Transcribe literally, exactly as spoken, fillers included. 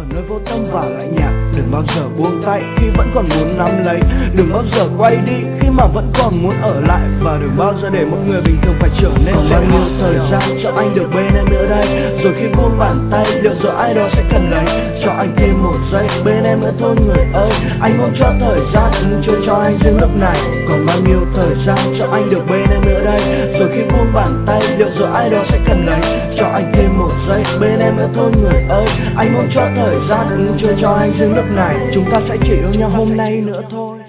ở nơi vô tâm và lạnh nhạt. Đừng bao giờ buông tay khi vẫn còn muốn nắm lấy, đừng bao giờ quay đi khi mà vẫn còn muốn ở lại, và đừng bao giờ để một người bình thường phải trở nên lệ. Bao nhiêu thời gian cho anh được bên em nữa đây, rồi khi buông bàn tay liệu rồi ai đó sẽ cần lấy. Cho anh thêm một giây bên em nữa thôi người ơi, anh mong cho thời gian trôi cho anh riêng lúc này. Còn bao nhiêu thời gian cho anh được bên em nữa đây, rồi khi buông bàn tay liệu rồi ai đó sẽ cần lấy. Cho anh thêm một giây bên em nữa thôi người ơi, anh mong cho thời gian trôi cho anh riêng lúc này. Chúng ta sẽ chỉ yêu nhau hôm nay nữa thôi.